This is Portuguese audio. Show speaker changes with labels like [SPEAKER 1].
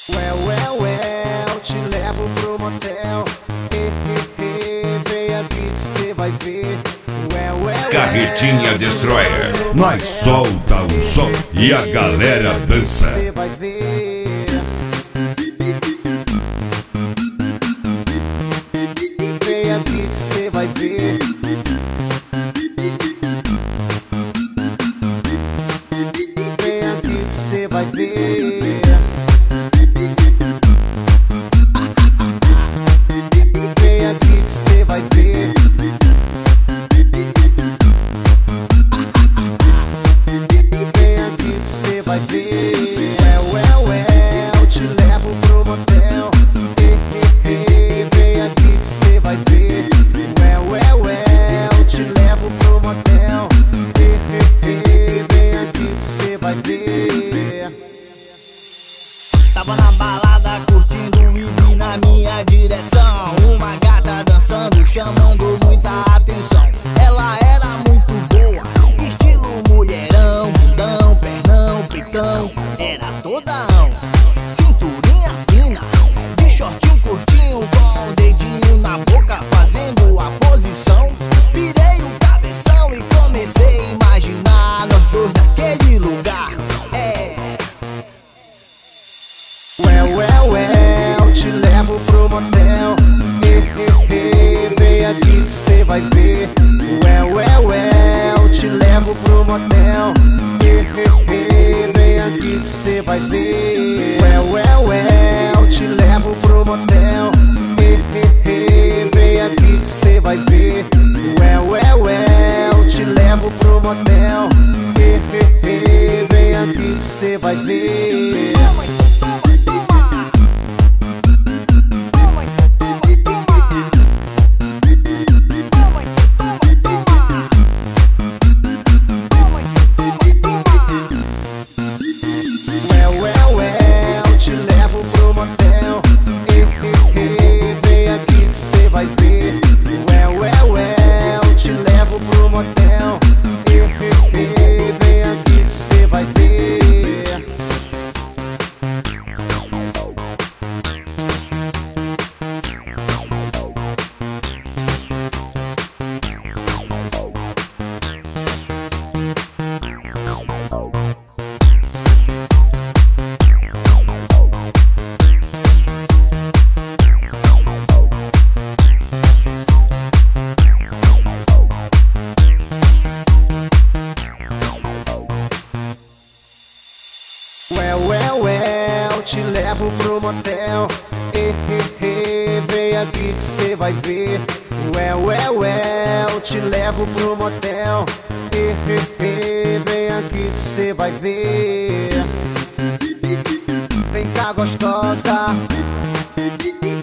[SPEAKER 1] Eu te levo pro motel. Vem aqui que cê vai ver.
[SPEAKER 2] Carretinha Destroyer, nós solta o som e a galera dança.
[SPEAKER 1] Cê vai ver. Vem aqui que cê vai ver. Vem aqui que cê vai ver. Vem aqui que cê vai ver. Vem aqui que cê vai ver. Eu te levo pro motel. Vem aqui que cê vai ver. Eu te levo pro motel. Vem aqui que cê vai ver.
[SPEAKER 3] Tava na balada curtindo e vi na minha direção uma gata dançando, chamando muita atenção. Ela era muito boa, estilo mulherão, bundão, pernão, peitão, era todão. Cinturinha fina, de shortinho curtinho, com o dedinho na boca fazendo a posição. Virei o cabeção e comecei a imaginar nós dois naquele lugar.
[SPEAKER 1] Eu te levo pro motel. Vem aqui que cê vai ver. Eu te levo pro motel. Vem aqui que cê vai ver. Eu te levo pro motel. Vem aqui que cê vai ver. Eu te levo pro motel. Vem aqui que cê vai ver. Eu te levo pro motel. Vem aqui que cê vai ver. Eu te levo pro motel. Vem aqui que cê vai ver. Eu te levo pro motel. Vem aqui que cê vai ver. Eu te levo pro motel. Vem aqui que cê vai ver. Vem cá gostosa.